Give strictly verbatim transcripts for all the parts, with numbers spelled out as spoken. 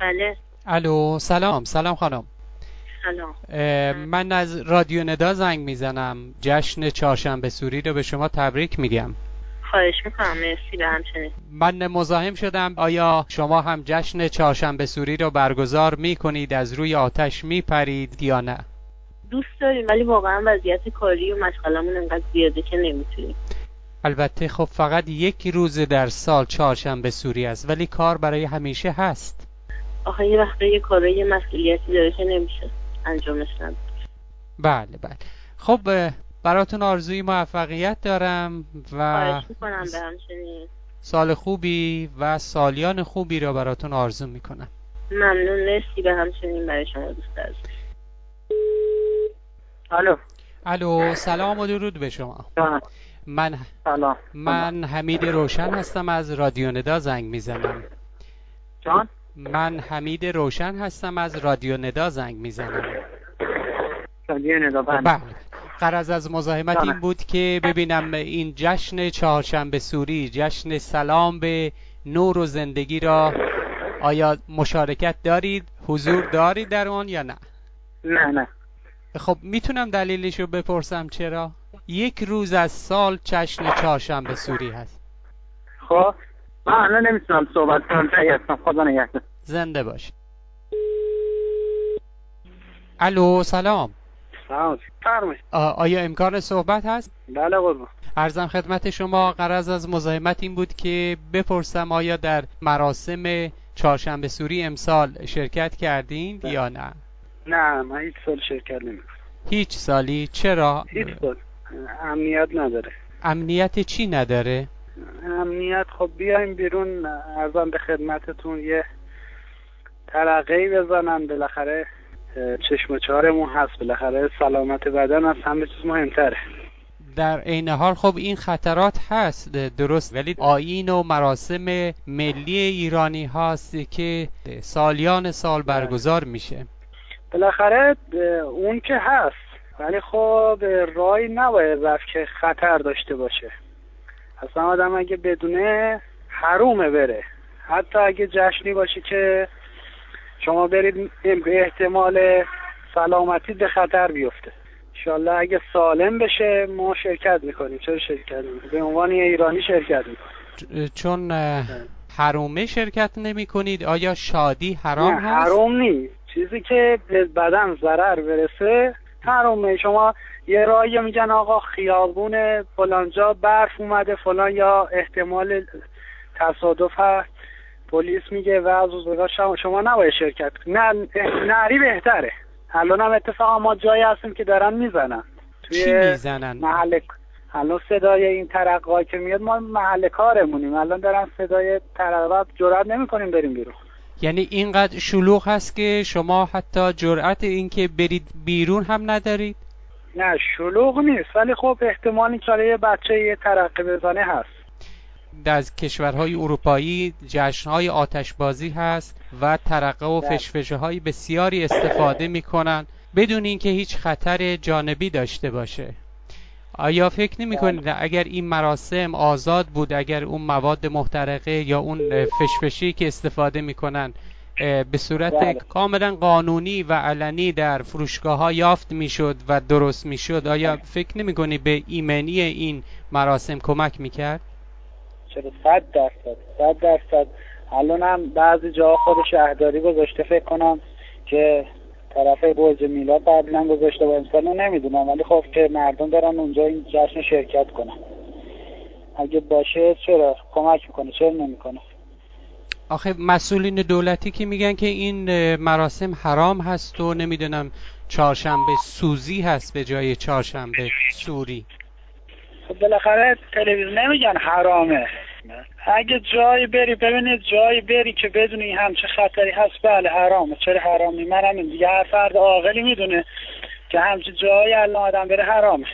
بله. الو، سلام. سلام خانم. سلام. من از رادیو ندا زنگ میزنم. جشن چهارشنبه سوری رو به شما تبریک میگم. خواهش میکنم. مرسی. به همچنین. من مزاحم شدم. آیا شما هم جشن چهارشنبه سوری رو برگزار میکنید، از روی آتش میپرید یا نه؟ دوست داریم ولی واقعا وضعیت کاری و مشغلمون انقدر زیاده که نمیتونیم. البته خب فقط یک روز در سال چهارشنبه سوری است، ولی کار برای همیشه هست. آخه یه وقتا یه کارای مسئولیتی داره که نمیشه انجامش نداد. بله بله. خب براتون آرزوی موفقیت دارم و خواهش میکنم. به همچنین. سال خوبی و سالیان خوبی را براتون آرزو میکنم. ممنون. مرسی. به همچنین برای شما دوست عزیز. الو. الو، سلام و درود به شما. جان. من سلام. من حمید روشن هستم، از رادیو ندا زنگ میزنم. جان. من حمید روشن هستم، از رادیو ندا زنگ میزنم. رادیو ندا. بله. غرض از مزاحمت این بود که ببینم این جشن چهارشنبه سوری، جشن سلام به نور و زندگی را آیا مشارکت دارید، حضور دارید در آن یا نه؟ نه نه. خب میتونم دلیلش رو بپرسم چرا؟ یک روز از سال جشن چهارشنبه سوری هست. خب من الان نمیتونم صحبت کنم. جایی هستم. خدا نگهدار. زنده باش. الو، سلام. سلام. فرمایید. آیا امکان صحبت هست؟ بله قربان. عرضم خدمت شما، غرض از مزاحمت این بود که بپرسم آیا در مراسم چهارشنبه سوری امسال شرکت کردین یا نه؟ نه من هیچ سال شرکت نمیکنم. هیچ سالی؟ چرا؟ هیچ سال. امنیت نداره. امنیت چی نداره؟ امنیت خب بیایم بیرون، ارزم به خدمتتون یه ترقه‌ای بزنن، بالاخره چشم و چهارمون هست، بالاخره سلامت بدن از همه چیز مهمتره. در عین حال خب این خطرات هست، درست، ولی آیین و مراسم ملی ایرانی هاست که سالیان سال برگزار میشه. بالاخره اون که هست، ولی خب راهی نباید رفت که خطر داشته باشه. اصلا آدم اگه بدونه حرومه بره، حتی اگه جشنی باشه که شما برید به احتمال سلامتی به خطر بیفته. انشالله اگه سالم بشه ما شرکت میکنیم. چرا شرکت میکنیم؟ به عنوان یه ایرانی شرکت میکنیم. چون حرومه شرکت نمی کنید؟ آیا شادی حرام نه هست؟ حرام نیست. چیزی که به بدن ضرر برسه حرامه. شما یه راهی میگن آقا خیابون فلانجا برف اومده فلان، یا احتمال تصادف هست، پلیس میگه و از روزگار شما شما نباید شرکت. نه نری بهتره. الان هم اتفاقا ما جایی هستیم که دارن میزنن. چی میزنن؟ محل الان صدای این ترقه‌ای که میاد، ما محل کارمونیم، الان دارن صدای ترقه، جرئت نمیکنیم بریم بیرون. یعنی اینقدر شلوغ هست که شما حتی جرأت این که برید بیرون هم ندارید؟ نه شلوغ نیست، ولی خب احتمال این که یه بچه یه ترقه بزنه هست. در کشورهای اروپایی جشنهای آتشبازی هست و ترقه و فشفشه های بسیاری استفاده میکنن بدون اینکه هیچ خطر جانبی داشته باشه. آیا فکر نمی کنید اگر این مراسم آزاد بود، اگر اون مواد محترقه یا اون فشفشی که استفاده میکنن به صورت بله. کاملا قانونی و علنی در فروشگاه ها یافت میشد و درست میشد، آیا فکر نمی کنید به ایمنی این مراسم کمک میکرد؟ چرا؟ صد درصد صد درصد. الان هم بعضی جاها خود شهرداری گذاشته، فکر کنم که طرف برج میلاد قبلا گذاشته با امسال نمیدونم، ولی خب که مردم برن اونجا این جشن شرکت کنن. اگه باشه چرا کمک میکنه، چرا نمیکنه؟ آخه مسئولین دولتی که میگن که این مراسم حرام هست و نمیدونم چهارشنبه سوزی هست به جای چهارشنبه سوری. خب بالاخره تلویزیون نمیگن حرامه. اگه جایی بری ببینید، جایی بری که بدونی همچه خطری هست، بله حرامه. چرا حرامی؟ منم این دیگه هر فرد عاقلی میدونه که همچه جایی الان آدم بره حرامه،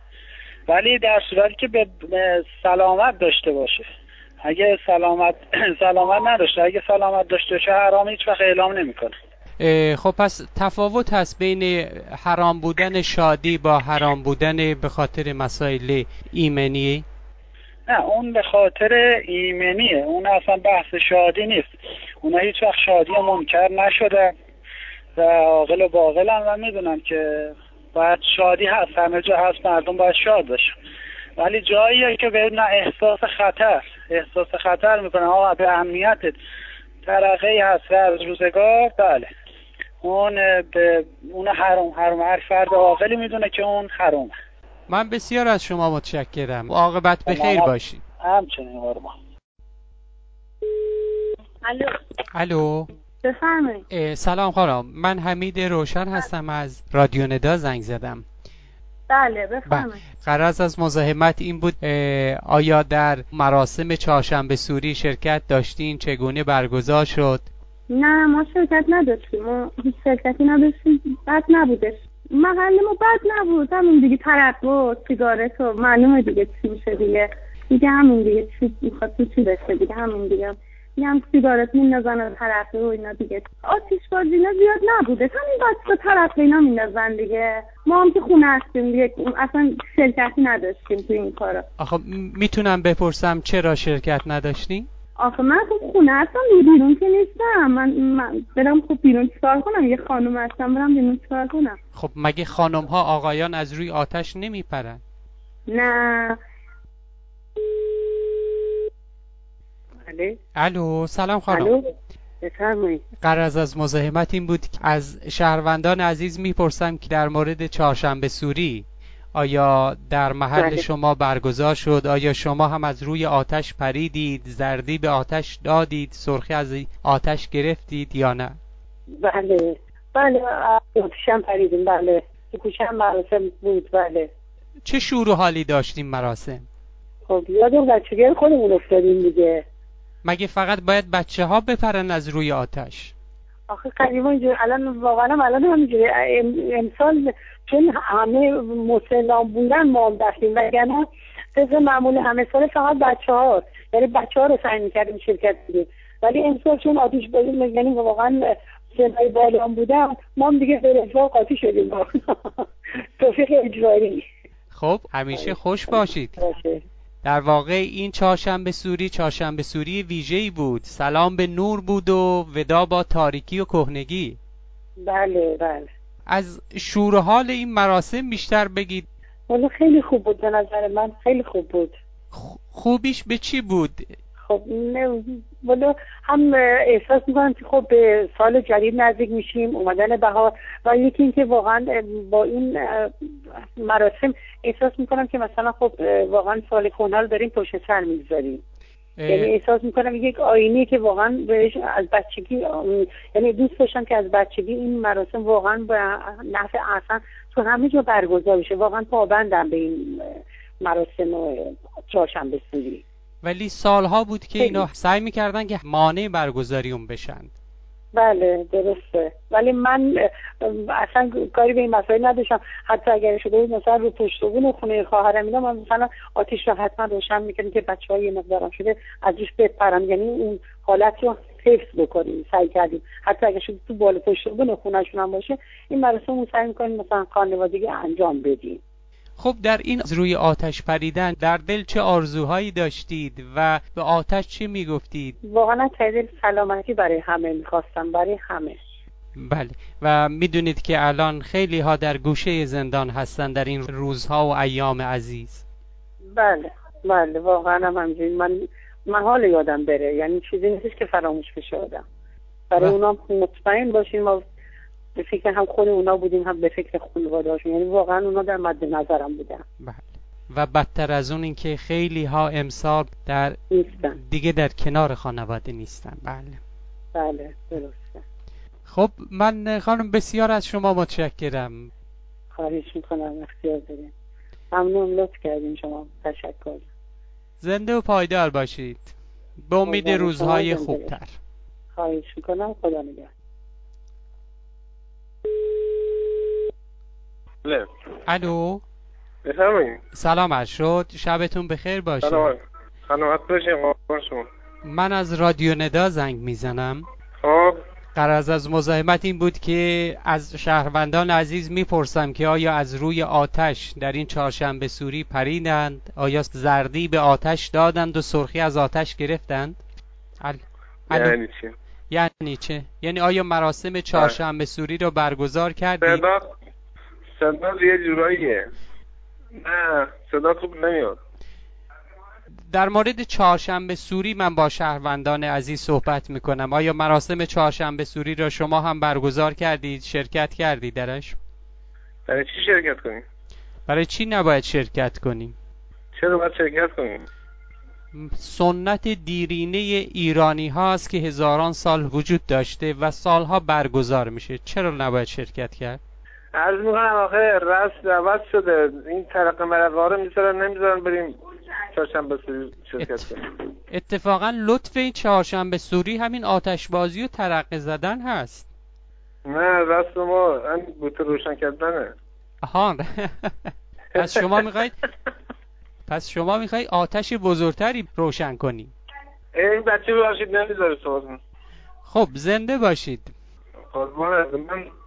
ولی در صورتی که به سلامت داشته باشه. اگه سلامت سلامت نداشته، اگه سلامت داشته باشه حرامه هیچ وقت اعلام نمیکنه. خب پس تفاوت هست بین حرام بودن شادی با حرام بودن به خاطر مسائل ایمنی؟ نه اون به خاطر ایمنیه، اون اصلا بحث شادی نیست. اونا هیچ وقت شادی منکر نشدن و عاقل و باقلن و میدونن که باید شادی هست، همه جا هست، مردم باید شاد باشن، ولی جاییه که به نه احساس خطر احساس خطر میکنن آقا به امنیتت ترقی هست از روزگار، بله اون به اون حرام حرام هر فرد عاقلی میدونه که اون حرامه. من بسیار از شما متشکرم. عاقبت بخیر باشید. همچنین قربان. الو الو بفرمایید. سلام خانم، من حمید روشن هستم، از رادیو ندا زنگ زدم. بله بفرمایید. غرض از مزاحمت این بود آیا در مراسم چهارشنبه سوری شرکت داشتین؟ چگونه برگزار شد؟ نه ما شرکت نداشتیم، ما هیچ شرکتی نداشتیم. بد نبودش، محل ما بد نبود، همون دیگه ترقه و سیگارت و معلومه دیگه چی میشه دیگه دیگه همون دیگه چی میخواد تو چی بشه دیگه همون دیگه یه هم سیگارت میندازن و ترقه و اینا دیگه. آتیش بازی اینا زیاد نبوده، همین بس و ترقه اینا میندازن دیگه. ما هم که خونه هستیم دیگه، اصلا شرکتی نداشتیم تو این کارا. آخه میتونم بپرسم چرا شرکت نداشتین؟ آخه من خب خونه هستم، بیرون که نیستم. من, من برم خب بیرون چیکار کنم؟ یه خانم هستم برم بیرون چیکار کنم؟ خب مگه خانم ها آقایان از روی آتش نمیپرن؟ نه. الو الو سلام خانم. الو بفرمایید. غرض از مزاحمت این بود که از شهروندان عزیز میپرسم که در مورد چهارشنبه سوری آیا در محل بله. شما برگزار شد؟ آیا شما هم از روی آتش پریدید؟ زردی به آتش دادید؟ سرخی از آتش گرفتید یا نه؟ بله بله آتشم پریدیم. بله تو کوچه‌ام مراسم بود. بله. چه شور و حالی داشتیم مراسم؟ خب یادم بچگی خودمون افتادیم دیگه. مگه فقط باید بچه ها بپرن از روی آتش؟ آخه قدیما اینجوری، الان واقعا الان همینجوری امسال چون همه مسلمان بودن ما هم داشتیم، وگرنه طبق معمول همه سال فقط بچه ها، یعنی بچه ها رو سعی می‌کردیم شرکت بدیم، ولی امسال چون آتش بازی یعنی واقعا سنای بالام بودن ما هم دیگه به رفاه قاطی شدیم. توفیق اجرایی. خب همیشه خوش باشید. باشه. در واقع این چهارشنبه سوری چهارشنبه سوری ویژه‌ای بود، سلام به نور بود و ودا با تاریکی و کهنگی. بله بله. از شور و حال این مراسم بیشتر بگید. والا خیلی خوب بود، به نظر من خیلی خوب بود. خوبیش به چی بود؟ خب نه والا هم احساس میکنم که خب به سال جدید نزدیک میشیم، اومدن بهار، و یکی این که واقعا با این مراسم احساس میکنم که مثلا خب واقعا سال کهنه رو داریم پشت سر میگذاریم. یعنی احساس میکنم یک آینه که واقعا بهش از بچگی، یعنی دوست داشتم که از بچگی این مراسم واقعا به نفع اصلا تو همه جا برگزار بشه. واقعا پابندم به این مراسم چهارشنبه سوری. ولی سالها بود که اینا سعی میکردن که مانع برگزاری اون بشن. بله درسته، ولی من اصلا کاری به این مسائل نداشتم. حتی اگر شده بود مثلا رو پشت بون خونه خواهرم اینا، من مثلا آتیش رو حتما روشن میکنیم که بچه‌ها یه مقدارم شده از روش بپرن، یعنی اون حالت رو حفظ بکنیم. سعی کردیم حتی اگر شده تو بالا پشت بون خونه‌شون هم باشه این مراسم رو سعی میکنیم مثلا خانوادگی انجام بدیم. خب در این روی آتش پریدن در دل چه آرزوهایی داشتید و به آتش چی میگفتید؟ واقعا تعدیل سلامتی برای همه میخواستم، برای همه. بله. و میدونید که الان خیلی ها در گوشه زندان هستن در این روزها و ایام عزیز. بله بله واقعا هم همینجوری. من من حال یادم بره، یعنی چیزی نیست که فراموش بشه آدم. برای و... اونا مطمئن باشیم ما به فکر هم خود اونا بودیم هم به فکر خانواده‌هاشون، یعنی واقعا اونا در مد نظرم بودن. بله. و بدتر از اون این که خیلی ها امسال در نیستن. دیگه در کنار خانواده نیستن. بله بله درسته. خب من خانم بسیار از شما متشکرم. خواهش میکنم، اختیار داریم. ممنون، لطف کردین شما. تشکر. زنده و پایدار باشید. به امید روزهای خوبتر. خواهش میکنم. خدا نگهدار. بله. الو بفرمایید. سلام عرض شد، شبتون بخیر باشه. سلام سلامت باشین قربان شما. من از رادیو ندا زنگ میزنم. خب غرض از مزاحمت این بود که از شهروندان عزیز میپرسم که آیا از روی آتش در این چهارشنبه سوری پریدند؟ آیا زردی به آتش دادند و سرخی از آتش گرفتند؟ ال... یعنی چی؟ یعنی چه؟ یعنی آیا مراسم چهارشنبه سوری رو برگزار کردید؟ صدا صدا یه جوراییه. نه صدا خوب نمیاد. در مورد چهارشنبه سوری من با شهروندان عزیز صحبت میکنم. آیا مراسم چهارشنبه سوری را شما هم برگزار کردید؟ شرکت کردید درش؟ برای چی شرکت کنیم؟ برای چی نباید شرکت کنیم؟ چرا باید شرکت کنیم؟ سنت دیرینه ایرانی هاست که هزاران سال وجود داشته و سالها برگزار میشه. چرا نباید شرکت کرد؟ عرض میکنم آخه رسم عوض شده. این ترقه مرقه رو میذارن نمیذارن بریم چهارشنبه سوری شرکت کنیم. اتفاقا لطف این چهارشنبه سوری همین آتشبازی و ترقه زدن هست. نه رسم ما همین بوته روشن کردنه. آها. پس شما میخواید پس شما میخواید آتش بزرگتری روشن کنی. این بچه باشید نمیذاره صحبت. خب زنده باشید. قربان من